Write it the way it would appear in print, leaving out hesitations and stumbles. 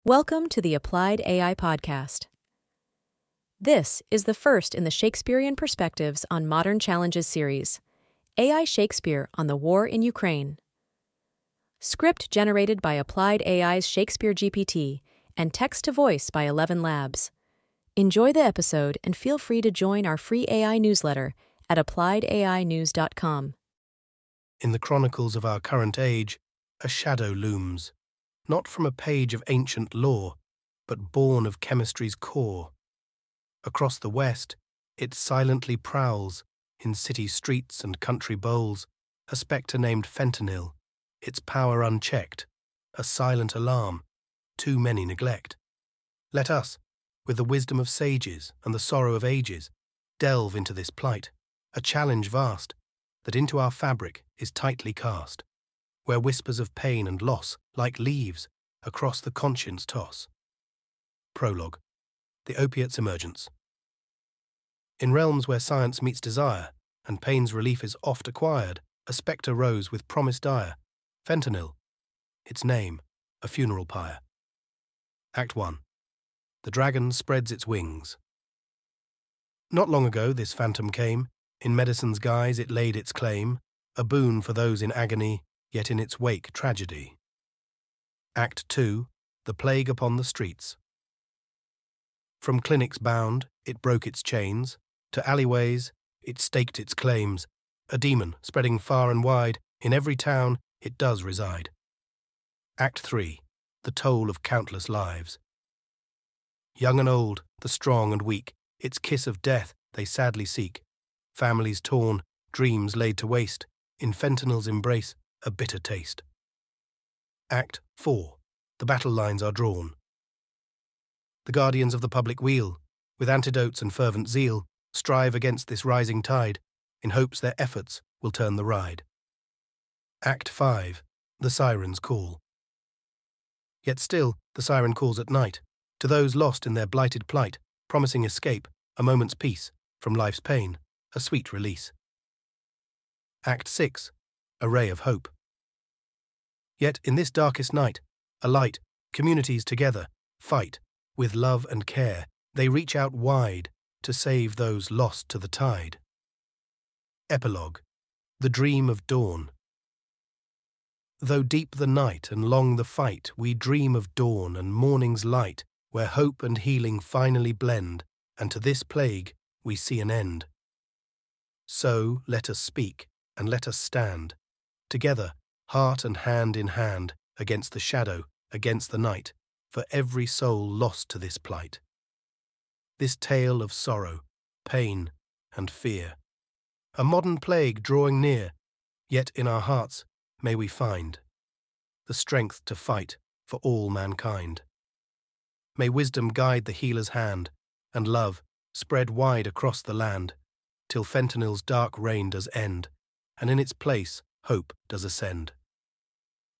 Welcome to the Applied AI Podcast. This is the first in the Shakespearean Perspectives on Modern Challenges series, AI Shakespeare on the War in Ukraine. Script generated by Applied AI's Shakespeare GPT and text-to-voice by 11 Labs. Enjoy the episode and feel free to join our free AI newsletter at appliedainews.com. In the chronicles of our current age, a shadow looms, not from a page of ancient lore, but born of chemistry's core. Across the West, it silently prowls, in city streets and country bowls, a spectre named fentanyl, its power unchecked, a silent alarm, too many neglect. Let us, with the wisdom of sages and the sorrow of ages, delve into this plight, a challenge vast, that into our fabric is tightly cast, where whispers of pain and loss, like leaves, across the conscience toss. Prologue. The opiate's emergence. In realms where science meets desire, and pain's relief is oft acquired, a spectre rose with promise dire, fentanyl, its name, a funeral pyre. Act 1. The dragon spreads its wings. Not long ago this phantom came, in medicine's guise it laid its claim, a boon for those in agony, yet in its wake tragedy. Act 2. The plague upon the streets. From clinics bound, it broke its chains, to alleyways, it staked its claims, a demon spreading far and wide, in every town it does reside. Act 3. The toll of countless lives. Young and old, the strong and weak, its kiss of death they sadly seek, families torn, dreams laid to waste, in fentanyl's embrace, a bitter taste. Act 4. The battle lines are drawn. The guardians of the public weal, with antidotes and fervent zeal, strive against this rising tide, in hopes their efforts will turn the ride. Act 5. The sirens call. Yet still the siren calls at night, to those lost in their blighted plight, promising escape, a moment's peace, from life's pain, a sweet release. Act 6. A ray of hope. Yet in this darkest night, a light, communities together, fight, with love and care, they reach out wide, to save those lost to the tide. Epilogue. The dream of dawn. Though deep the night and long the fight, we dream of dawn and morning's light, where hope and healing finally blend, and to this plague we see an end. So let us speak, and let us stand, together, heart and hand in hand, against the shadow, against the night, for every soul lost to this plight. This tale of sorrow, pain, and fear, a modern plague drawing near, yet in our hearts may we find the strength to fight for all mankind. May wisdom guide the healer's hand, and love spread wide across the land, till fentanyl's dark reign does end, and in its place hope does ascend.